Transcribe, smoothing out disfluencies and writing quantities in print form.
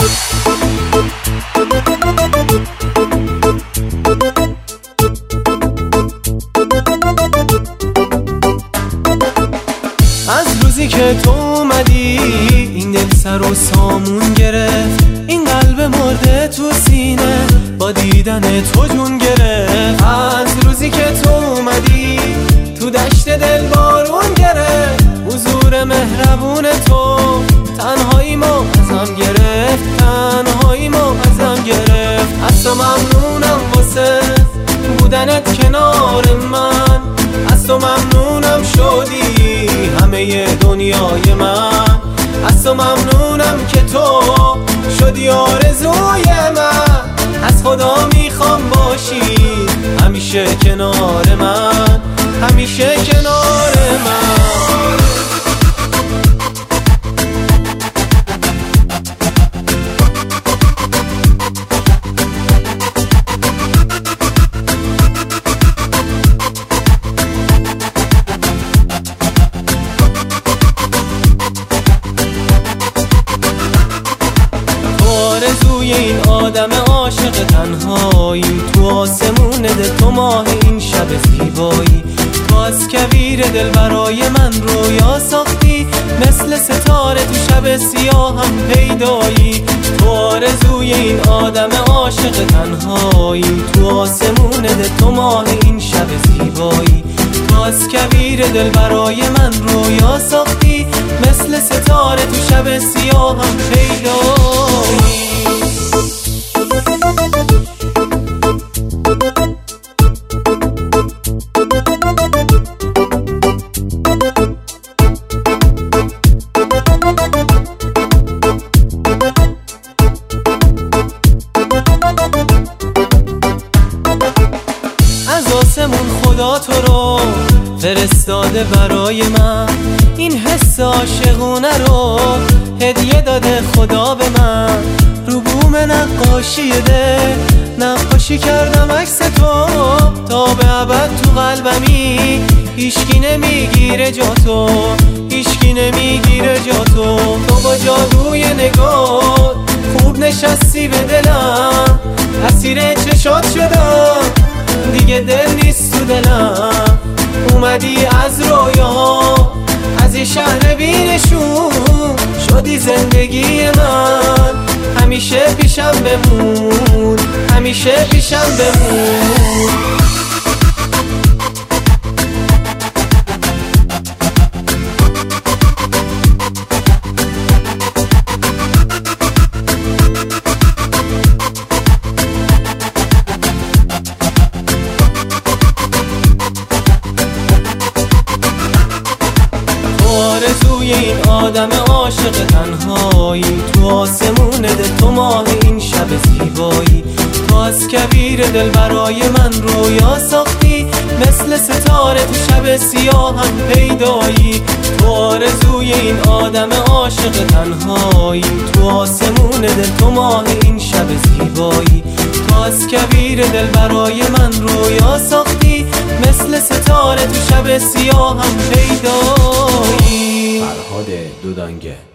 از روزی که تو اومدی این دل سر و سامون گرفت، این قلب مرده تو سینه با دیدن تو جون گرفت. از روزی که تو اومدی تو دشت دل بارون گرفت، حضور مهربون تو تنهایی ما ازم گرفت، تنهایی ما ازم گرفت. از تو ممنونم واسه بودنت کنار من، از تو ممنونم شدی همه دنیای من، از تو ممنونم که تو شدی آرزوی من. از خدا میخوام باشی همیشه کنار من، همیشه کنار من. آرزوی این آدم عاشق تنهایی، تو آسمون دل تو ماه این شب زیبایی. تو از کویر دل برای من رویا ساختی، مثل ستاره تو شب سیاهم پیدایی. تو آرزوی این آدم عاشق تنهایی، تو آسمون دل تو ماه این شب زیبایی. تو از کویر دل برای من رویا ساختی، مثل ستاره تو شب سیاهم پیدایی. از آسمون خدا تو رو فرستاده برای من، این حس عاشقونه رو هدیه داده خدا به من. رو بوم نقاشی ده نقاشی کردم عکس تو، تا به ابد تو قلبمی هیچکی نمیگیره جا تو، هیچکی نمیگیره جا تو. تو با جادوی نگاه خوب نشستی به دلم، اسیر چشات شدم دیگه دل نیست تو دلم. اومدی از رویا از یه شهر بی‌نشون، شدی زندگی من، همیشه پیشم بمون، همیشه پیشم بمون. آرزوی این آدم عاشق تنهایی، تو آسمون دل تو ماه این شب زیبایی. تو از کویر دل برای من رویا ساختی، مثل ستاره تو شب سیاهم پیدایی. تو آرزوی این آدم عاشق تنهایی، تو آسمون دل تو ماه این شب زیبایی. تو از کویر دل برای من رویا ساختی، مثل ستاره تو شب سیاهم پیدایی. فرهاد دودانگه.